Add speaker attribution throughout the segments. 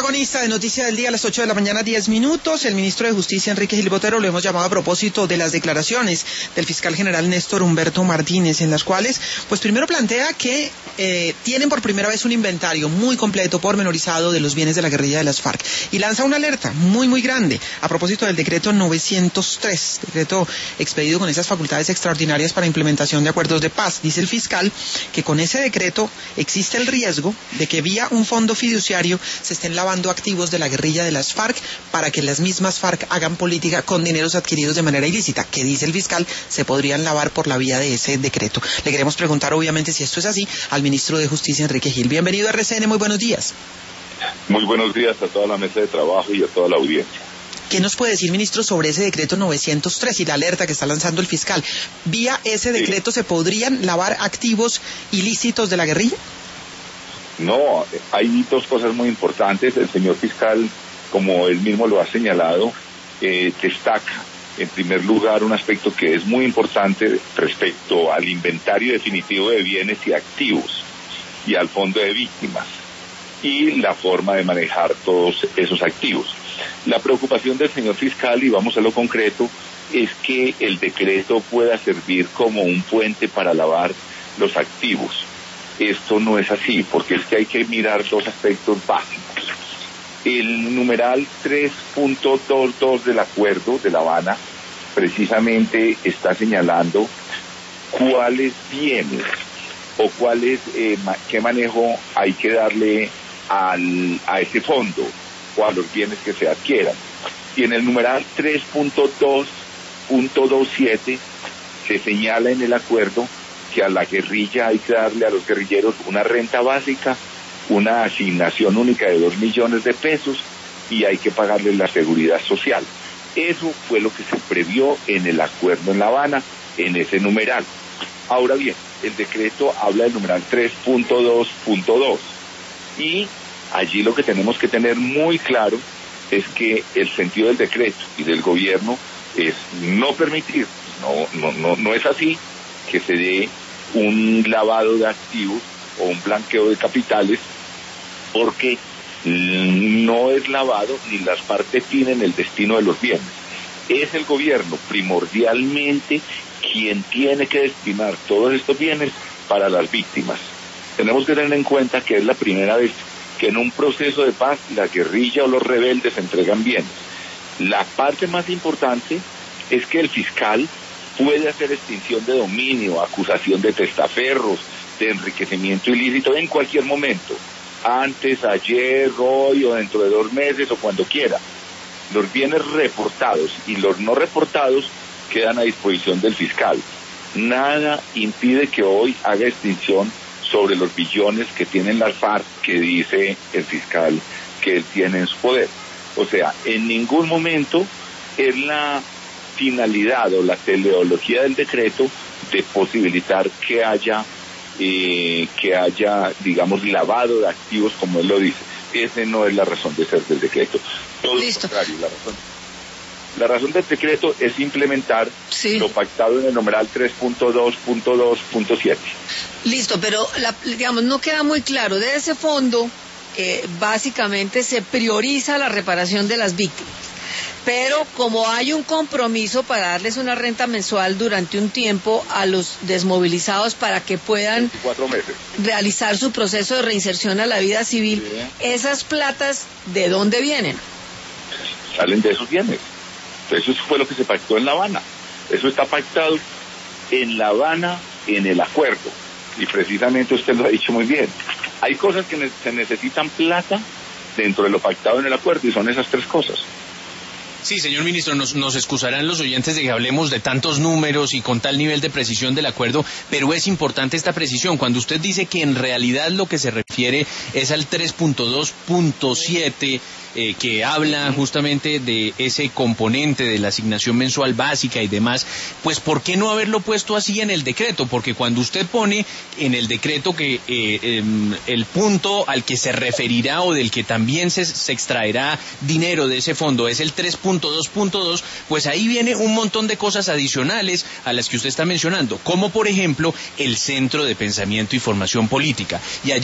Speaker 1: Protagonista de Noticia del Día a las 8 de la mañana, 10 minutos. El ministro de Justicia, Enrique Gil Botero, lo hemos llamado a propósito de las declaraciones del fiscal general Néstor Humberto Martínez, en las cuales, pues primero plantea que tienen por primera vez un inventario muy completo, pormenorizado, de los bienes de la guerrilla de las FARC. Y lanza una alerta muy, muy grande a propósito del decreto 903, decreto expedido con esas facultades extraordinarias para implementación de acuerdos de paz. Dice el fiscal que con ese decreto existe el riesgo de que vía un fondo fiduciario se estén lavando activos de la guerrilla de las FARC para que las mismas FARC hagan política con dineros adquiridos de manera ilícita, que dice el fiscal se podrían lavar por la vía de ese decreto. Le queremos preguntar, obviamente, si esto es así, al ministro de Justicia, Enrique Gil. Bienvenido a RCN, muy buenos días.
Speaker 2: Muy buenos días a toda la mesa de trabajo y a toda la audiencia.
Speaker 1: ¿Qué nos puede decir, ministro, sobre ese decreto 903 y la alerta que está lanzando el fiscal? ¿Vía ese decreto se podrían lavar activos ilícitos de la guerrilla?
Speaker 2: No, hay dos cosas muy importantes. El señor fiscal, como él mismo lo ha señalado, destaca, en primer lugar, un aspecto que es muy importante respecto al inventario definitivo de bienes y activos y al fondo de víctimas y la forma de manejar todos esos activos. La preocupación del señor fiscal, y vamos a lo concreto, es que el decreto pueda servir como un puente para lavar los activos. Esto no es así, porque es que hay que mirar dos aspectos básicos. El numeral 3.22 del acuerdo de La Habana precisamente está señalando cuáles bienes o qué manejo hay que darle a ese fondo o a los bienes que se adquieran. Y en el numeral 3.2.27 se señala en el acuerdo que a la guerrilla hay que darle a los guerrilleros una renta básica, una asignación única de 2 millones de pesos y hay que pagarles la seguridad social. Eso fue lo que se previó en el acuerdo en La Habana, en ese numeral. Ahora bien, el decreto habla del numeral 3.2.2 y allí lo que tenemos que tener muy claro es que el sentido del decreto y del gobierno es no permitir, no es así, que se dé un lavado de activos o un blanqueo de capitales, porque no es lavado ni las partes tienen el destino de los bienes. Es el gobierno primordialmente quien tiene que destinar todos estos bienes para las víctimas. Tenemos que tener en cuenta que es la primera vez que en un proceso de paz la guerrilla o los rebeldes entregan bienes. La parte más importante es que el fiscal puede hacer extinción de dominio, acusación de testaferros, de enriquecimiento ilícito en cualquier momento, antes, ayer, hoy o dentro de 2 meses o cuando quiera. Los bienes reportados y los no reportados quedan a disposición del fiscal. Nada impide que hoy haga extinción sobre los billones que tienen las FARC, que dice el fiscal que él tiene en su poder. O sea, en ningún momento es la finalidad o la teleología del decreto de posibilitar que haya, digamos, lavado de activos, como él lo dice. Esa no es la razón de ser del decreto. Todo lo contrario, la razón del decreto es implementar lo pactado en el numeral 3.2.2.7.
Speaker 3: Listo, pero digamos, no queda muy claro. De ese fondo, básicamente se prioriza la reparación de las víctimas. Pero como hay un compromiso para darles una renta mensual durante un tiempo a los desmovilizados para que puedan
Speaker 2: 24 meses
Speaker 3: realizar su proceso de reinserción a la vida civil, ¿esas platas de dónde vienen?
Speaker 2: Salen de esos bienes. Eso fue lo que se pactó en La Habana. Eso está pactado en La Habana, en el acuerdo. Y precisamente usted lo ha dicho muy bien. Hay cosas que se necesitan plata dentro de lo pactado en el acuerdo y son esas 3 cosas.
Speaker 4: Sí, señor ministro, nos excusarán los oyentes de que hablemos de tantos números y con tal nivel de precisión del acuerdo, pero es importante esta precisión. Cuando usted dice que en realidad lo que se refiere es al 3.2.7, que habla justamente de ese componente de la asignación mensual básica y demás, pues ¿por qué no haberlo puesto así en el decreto? Porque cuando usted pone en el decreto que el punto al que se referirá o del que también se extraerá dinero de ese fondo es el 3.2.2, pues ahí viene un montón de cosas adicionales a las que usted está mencionando, como por ejemplo el Centro de Pensamiento y Formación Política. Y allí también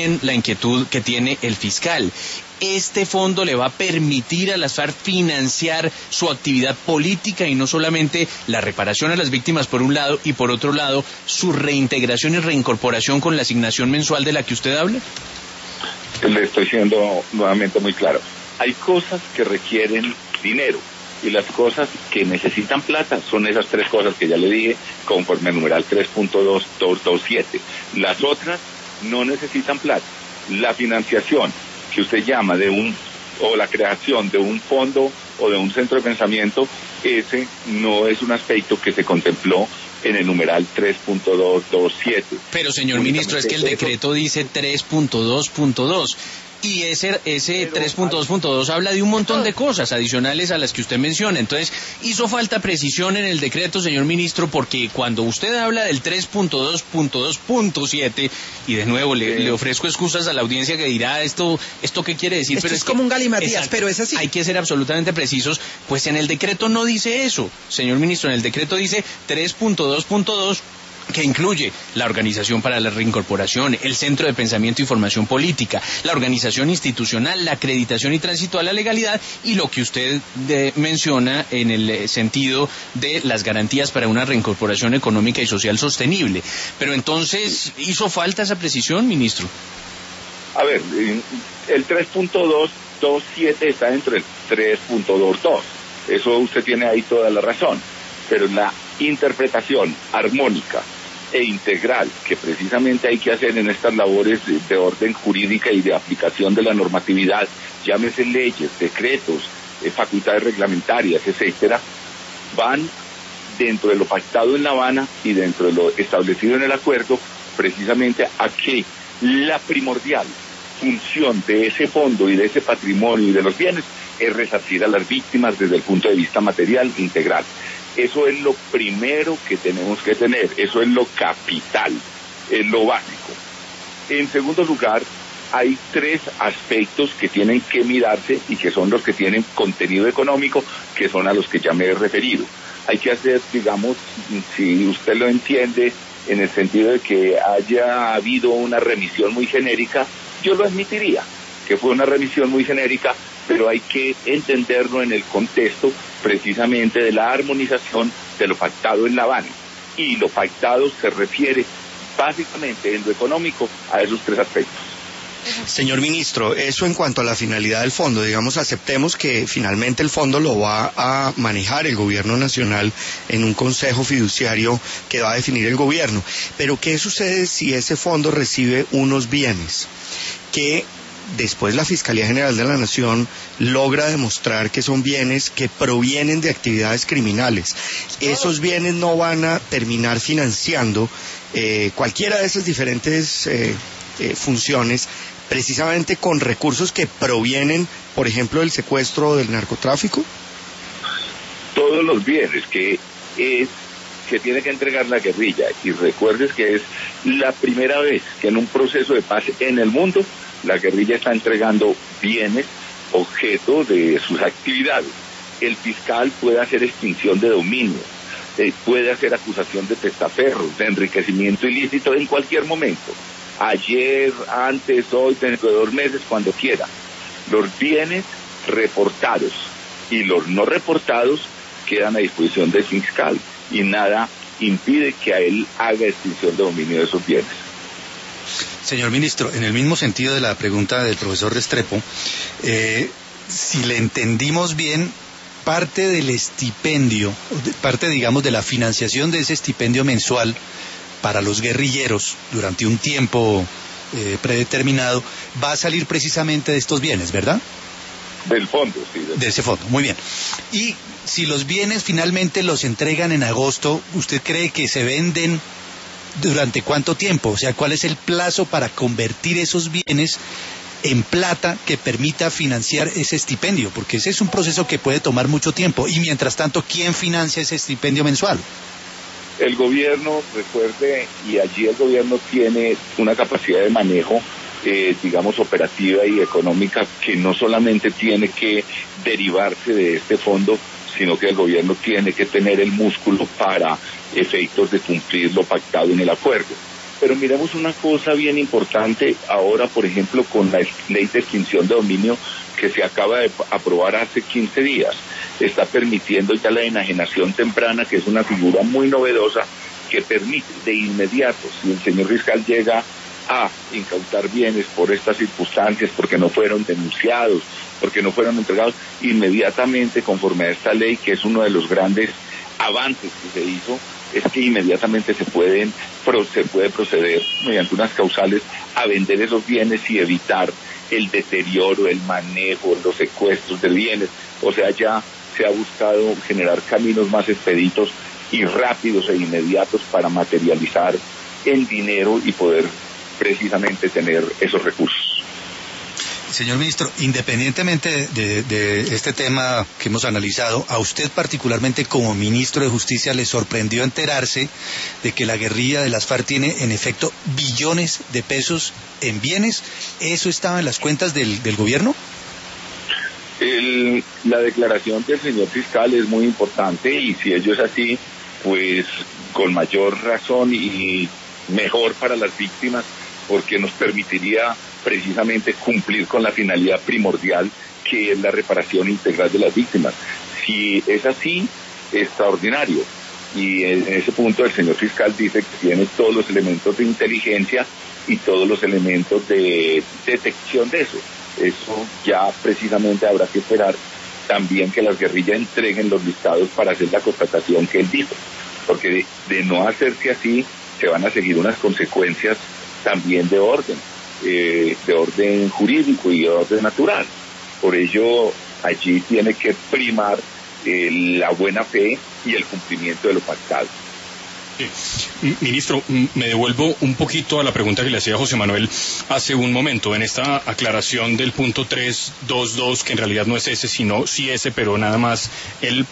Speaker 4: también la inquietud que tiene el fiscal. ¿Este fondo le va a permitir a las FARC financiar su actividad política y no solamente la reparación a las víctimas por un lado y por otro lado su reintegración y reincorporación con la asignación mensual de la que usted habla?
Speaker 2: Le estoy siendo nuevamente muy claro. Hay cosas que requieren dinero y las cosas que necesitan plata son esas tres cosas que ya le dije conforme al numeral 3.227. Las otras no necesitan plata. La financiación que usted llama o la creación de un fondo o de un centro de pensamiento, ese no es un aspecto que se contempló en el numeral 3.227.
Speaker 4: Pero señor ministro, es que el decreto dice 3.2.2 y ese 3.2.2 habla de un montón de cosas adicionales a las que usted menciona. Entonces, hizo falta precisión en el decreto, señor ministro, porque cuando usted habla del 3.2.2.7, y de nuevo le ofrezco excusas a la audiencia que dirá esto qué quiere decir,
Speaker 1: esto
Speaker 4: pero
Speaker 1: es como un galimatías,
Speaker 4: exacto,
Speaker 1: pero es así.
Speaker 4: Hay que ser absolutamente precisos, pues en el decreto no dice eso, señor ministro, en el decreto dice 3.2.2, que incluye la Organización para la Reincorporación, el Centro de Pensamiento y Formación Política, la organización institucional, la acreditación y tránsito a la legalidad y lo que usted menciona en el sentido de las garantías para una reincorporación económica y social sostenible. Pero entonces, ¿hizo falta esa precisión, ministro?
Speaker 2: A ver, el 3.227 está dentro del 3.22. Eso usted tiene ahí toda la razón. Pero la interpretación armónica e integral que precisamente hay que hacer en estas labores de orden jurídica y de aplicación de la normatividad, llámese leyes, decretos, facultades reglamentarias, etcétera, van dentro de lo pactado en La Habana y dentro de lo establecido en el acuerdo, precisamente a que la primordial función de ese fondo y de ese patrimonio y de los bienes es resarcir a las víctimas desde el punto de vista material integral. Eso es lo primero que tenemos que tener, eso es lo capital, es lo básico. En segundo lugar, hay tres aspectos que tienen que mirarse y que son los que tienen contenido económico, que son a los que ya me he referido. Hay que hacer, digamos, si usted lo entiende, en el sentido de que haya habido una remisión muy genérica, yo lo admitiría, que fue una remisión muy genérica, pero hay que entenderlo en el contexto precisamente de la armonización de lo pactado en La Habana. Y lo pactado se refiere básicamente en lo económico a esos tres aspectos.
Speaker 5: Señor ministro, eso en cuanto a la finalidad del fondo, digamos, aceptemos que finalmente el fondo lo va a manejar el gobierno nacional en un consejo fiduciario que va a definir el gobierno, pero ¿qué sucede si ese fondo recibe unos bienes que después la Fiscalía General de la Nación logra demostrar que son bienes que provienen de actividades criminales? Esos bienes no van a terminar financiando cualquiera de esas diferentes funciones precisamente con recursos que provienen, por ejemplo, del secuestro o del narcotráfico.
Speaker 2: Todos los bienes que tiene que entregar la guerrilla, y recuerdes que es la primera vez que en un proceso de paz en el mundo la guerrilla está entregando bienes objeto de sus actividades. El fiscal puede hacer extinción de dominio, puede hacer acusación de testaferros, de enriquecimiento ilícito en cualquier momento. Ayer, antes, hoy, dentro de 2 meses, cuando quiera. Los bienes reportados y los no reportados quedan a disposición del fiscal y nada impide que a él haga extinción de dominio de esos bienes.
Speaker 6: Señor ministro, en el mismo sentido de la pregunta del profesor Restrepo, si le entendimos bien, parte del estipendio, parte, digamos, de la financiación de ese estipendio mensual para los guerrilleros durante un tiempo predeterminado, va a salir precisamente de estos bienes, ¿verdad?
Speaker 2: Del fondo, sí.
Speaker 6: De ese fondo, muy bien. Y si los bienes finalmente los entregan en agosto, ¿usted cree que se venden durante cuánto tiempo? O sea, ¿cuál es el plazo para convertir esos bienes en plata que permita financiar ese estipendio? Porque ese es un proceso que puede tomar mucho tiempo. Y mientras tanto, ¿quién financia ese estipendio mensual?
Speaker 2: El gobierno, recuerde, y allí el gobierno tiene una capacidad de manejo, digamos, operativa y económica, que no solamente tiene que derivarse de este fondo, sino que el gobierno tiene que tener el músculo para efectos de cumplir lo pactado en el acuerdo. Pero miremos una cosa bien importante ahora, por ejemplo, con la ley de extinción de dominio que se acaba de aprobar hace 15 días. Está permitiendo ya la enajenación temprana, que es una figura muy novedosa que permite de inmediato, si el señor fiscal llega a incautar bienes por estas circunstancias, porque no fueron denunciados, porque no fueron entregados, inmediatamente, conforme a esta ley, que es uno de los grandes avances que se hizo, es que inmediatamente se puede proceder mediante unas causales a vender esos bienes y evitar el deterioro, el manejo, los secuestros de bienes. O sea, ya se ha buscado generar caminos más expeditos y rápidos e inmediatos para materializar el dinero y poder precisamente tener esos recursos.
Speaker 6: Señor ministro, independientemente de este tema que hemos analizado, ¿a usted particularmente como ministro de Justicia le sorprendió enterarse de que la guerrilla de las FARC tiene en efecto billones de pesos en bienes? ¿Eso estaba en las cuentas del gobierno?
Speaker 2: La declaración del señor fiscal es muy importante y si ello es así, pues con mayor razón y mejor para las víctimas, porque nos permitiría precisamente cumplir con la finalidad primordial, que es la reparación integral de las víctimas. Si es así, extraordinario. Y en ese punto el señor fiscal dice que tiene todos los elementos de inteligencia y todos los elementos de detección de eso. Eso ya precisamente habrá que esperar también que las guerrillas entreguen los listados para hacer la constatación que él dijo. Porque de no hacerse así, se van a seguir unas consecuencias también de orden jurídico y de orden natural. Por ello, allí tiene que primar la buena fe y el cumplimiento de lo pactado.
Speaker 7: Ministro, me devuelvo un poquito a la pregunta que le hacía José Manuel hace un momento, en esta aclaración del punto 322, que en realidad no es ese, sino sí ese, pero nada más el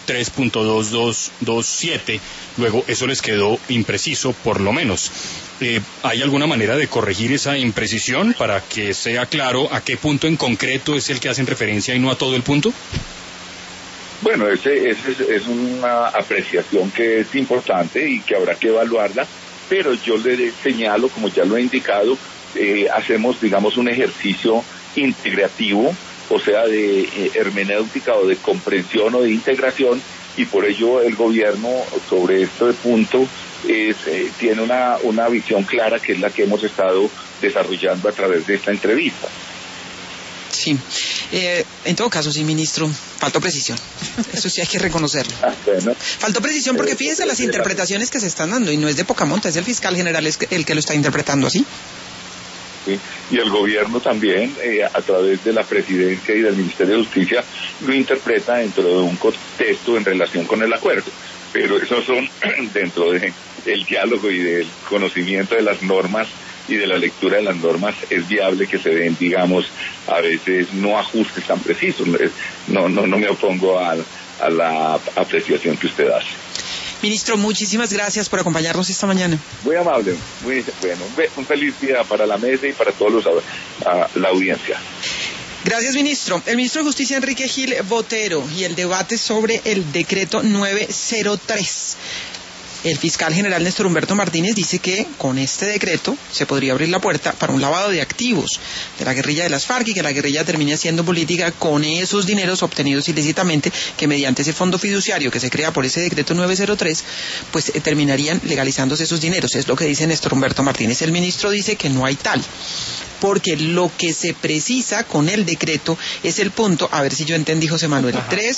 Speaker 7: 3.2227, luego eso les quedó impreciso, por lo menos. ¿Hay alguna manera de corregir esa imprecisión para que sea claro a qué punto en concreto es el que hacen referencia y no a todo el punto?
Speaker 2: Bueno, ese es una apreciación que es importante y que habrá que evaluarla, pero yo le señalo, como ya lo he indicado, hacemos, digamos, un ejercicio integrativo, o sea, de hermenéutica o de comprensión o de integración, y por ello el gobierno sobre este punto tiene una visión clara, que es la que hemos estado desarrollando a través de esta entrevista.
Speaker 1: Sí, en todo caso, sí, ministro, faltó precisión. Eso sí hay que reconocerlo.
Speaker 2: Bueno,
Speaker 1: faltó precisión porque fíjese las interpretaciones que se están dando, y no es de poca monta, es el fiscal general el que lo está interpretando así.
Speaker 2: Sí, y el gobierno también, a través de la presidencia y del Ministerio de Justicia, lo interpreta dentro de un contexto en relación con el acuerdo. Pero esos son dentro del diálogo y del conocimiento de las normas y de la lectura de las normas, es viable que se den, digamos, a veces no ajustes tan precisos. No me opongo a la apreciación que usted hace.
Speaker 1: Ministro, muchísimas gracias por acompañarnos esta mañana.
Speaker 2: Muy amable, muy bueno. Un feliz día para la mesa y para todos la audiencia.
Speaker 1: Gracias, ministro. El ministro de Justicia, Enrique Gil Botero, y el debate sobre el decreto 903. El fiscal general Néstor Humberto Martínez dice que con este decreto se podría abrir la puerta para un lavado de activos de la guerrilla de las FARC y que la guerrilla termine haciendo política con esos dineros obtenidos ilícitamente, que mediante ese fondo fiduciario que se crea por ese decreto 903, pues terminarían legalizándose esos dineros. Es lo que dice Néstor Humberto Martínez. El ministro dice que no hay tal, porque lo que se precisa con el decreto es el punto, a ver si yo entendí, José Manuel,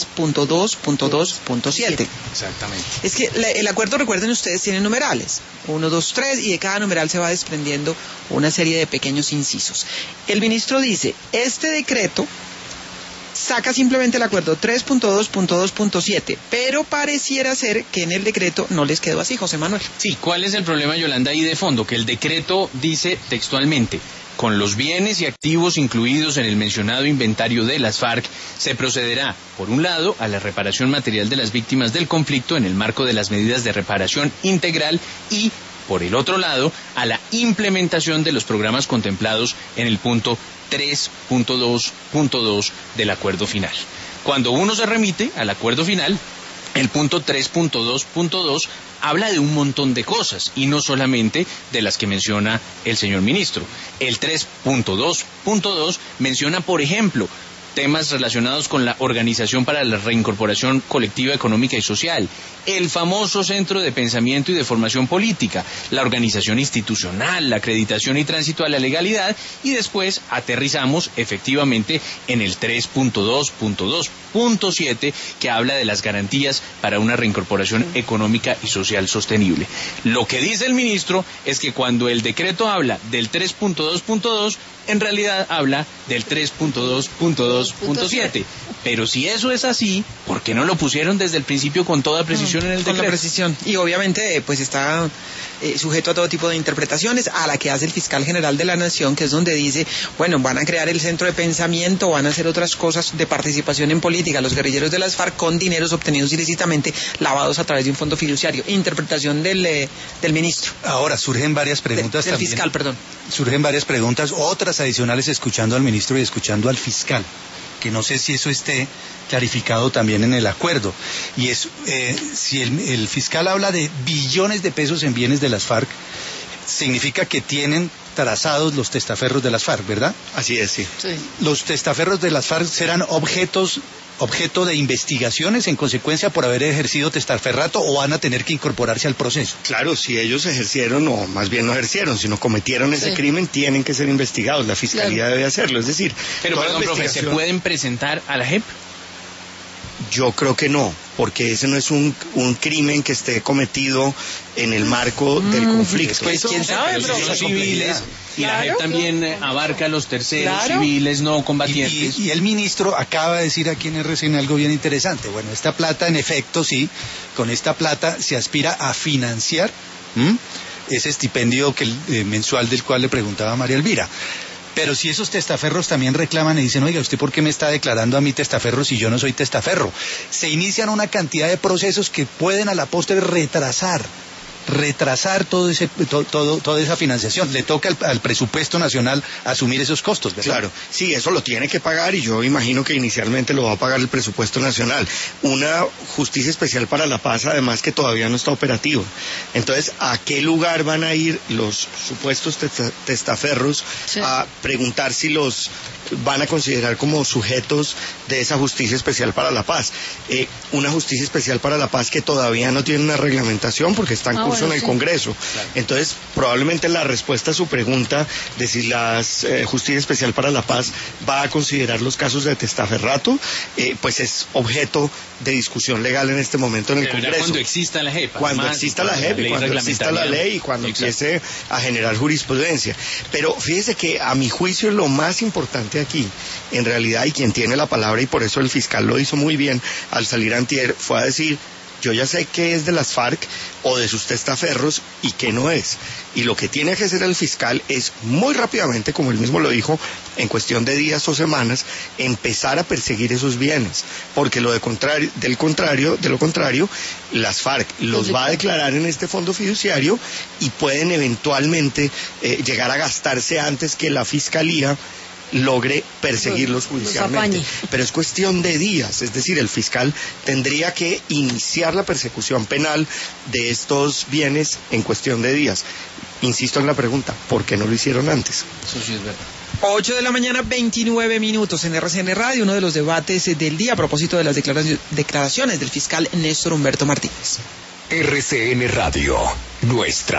Speaker 1: 3.2.2.7. Sí,
Speaker 4: exactamente.
Speaker 1: Es que el acuerdo, recuerden ustedes, tiene numerales, 1, 2, 3, y de cada numeral se va desprendiendo una serie de pequeños incisos. El ministro dice, este decreto saca simplemente el acuerdo 3.2.2.7, pero pareciera ser que en el decreto no les quedó así, José Manuel.
Speaker 4: Sí, ¿cuál es el problema, Yolanda, ahí de fondo? Que el decreto dice textualmente: con los bienes y activos incluidos en el mencionado inventario de las FARC, se procederá, por un lado, a la reparación material de las víctimas del conflicto en el marco de las medidas de reparación integral y, por el otro lado, a la implementación de los programas contemplados en el punto 3.2.2 del acuerdo final. Cuando uno se remite al acuerdo final, El punto 3.2.2 habla de un montón de cosas y no solamente de las que menciona el señor ministro. El 3.2.2 menciona, por ejemplo, temas relacionados con la Organización para la Reincorporación Colectiva Económica y Social, el famoso Centro de Pensamiento y de Formación Política, la organización institucional, la acreditación y tránsito a la legalidad, y después aterrizamos efectivamente en el 3.2.2.7 que habla de las garantías para una reincorporación económica y social sostenible. Lo que dice el ministro es que cuando el decreto habla del 3.2.2, en realidad habla del 3.2.2.7. Pero si eso es así, ¿por qué no lo pusieron desde el principio con toda precisión en el decreto?
Speaker 1: Con la precisión. Y obviamente pues está sujeto a todo tipo de interpretaciones, a la que hace el fiscal general de la Nación, que es donde dice, bueno, van a crear el centro de pensamiento, van a hacer otras cosas de participación en política, los guerrilleros de las FARC con dineros obtenidos ilícitamente, lavados a través de un fondo fiduciario. Interpretación del ministro.
Speaker 6: Ahora surgen varias preguntas
Speaker 1: del fiscal, perdón.
Speaker 6: Surgen varias preguntas, otras adicionales, escuchando al ministro y escuchando al fiscal, que no sé si eso esté clarificado también en el acuerdo. Y es, si el fiscal habla de billones de pesos en bienes de las FARC, significa que tienen trazados los testaferros de las FARC, ¿verdad?
Speaker 5: Así es, sí.
Speaker 6: Los testaferros de las FARC serán objeto de investigaciones en consecuencia por haber ejercido testaferrato, o van a tener que incorporarse al proceso.
Speaker 5: Claro, si ellos ejercieron, o más bien no ejercieron, sino cometieron ese crimen, tienen que ser investigados. La fiscalía debe hacerlo. Es decir,
Speaker 4: pero perdón, profe, ¿se pueden presentar a la JEP?
Speaker 5: Yo creo que no, porque ese no es un crimen que esté cometido en el marco del conflicto.
Speaker 1: Pues quién sabe,
Speaker 4: pero si son civiles, y la JEP también abarca a los terceros civiles no combatientes.
Speaker 6: Y el ministro acaba de decir aquí en RCN algo bien interesante. Bueno, esta plata, en efecto, sí, con esta plata se aspira a financiar ese estipendio mensual del cual le preguntaba María Elvira. Pero si esos testaferros también reclaman y dicen, oiga, ¿usted por qué me está declarando a mí testaferro si yo no soy testaferro? Se inician una cantidad de procesos que pueden a la postre retrasar toda esa financiación. Le toca al presupuesto nacional asumir esos costos, ¿verdad?
Speaker 5: Claro, sí, eso lo tiene que pagar, y yo imagino que inicialmente lo va a pagar el presupuesto nacional. Una justicia especial para la paz, además, que todavía no está operativo. Entonces, ¿a qué lugar van a ir los supuestos testaferros a preguntar si los van a considerar como sujetos de esa justicia especial para la paz? Una justicia especial para la paz que todavía no tiene una reglamentación porque está en curso en el Congreso. Claro. Entonces, probablemente la respuesta a su pregunta de si la Justicia Especial para la Paz va a considerar los casos de testaferrato, pues es objeto de discusión legal en este momento en el Congreso.
Speaker 4: Cuando exista la JEP.
Speaker 5: Cuando exista la JEP, cuando exista la ley y cuando empiece a generar jurisprudencia. Pero fíjese que a mi juicio lo más importante aquí, en realidad, y quien tiene la palabra, y por eso el fiscal lo hizo muy bien al salir antier, fue a decir: yo ya sé qué es de las FARC o de sus testaferros y qué no es. Y lo que tiene que hacer el fiscal es muy rápidamente, como él mismo lo dijo, en cuestión de días o semanas, empezar a perseguir esos bienes. Porque de lo contrario, las FARC los va a declarar en este fondo fiduciario y pueden eventualmente llegar a gastarse antes que la fiscalía logre perseguirlos judicialmente. Pero es cuestión de días, es decir, el fiscal tendría que iniciar la persecución penal de estos bienes en cuestión de días. Insisto en la pregunta, ¿por qué no lo hicieron antes?
Speaker 4: Eso sí es verdad.
Speaker 1: 8 de la mañana, 29 minutos en RCN Radio, uno de los debates del día a propósito de las declaraciones del fiscal Néstor Humberto Martínez.
Speaker 8: RCN Radio, nuestra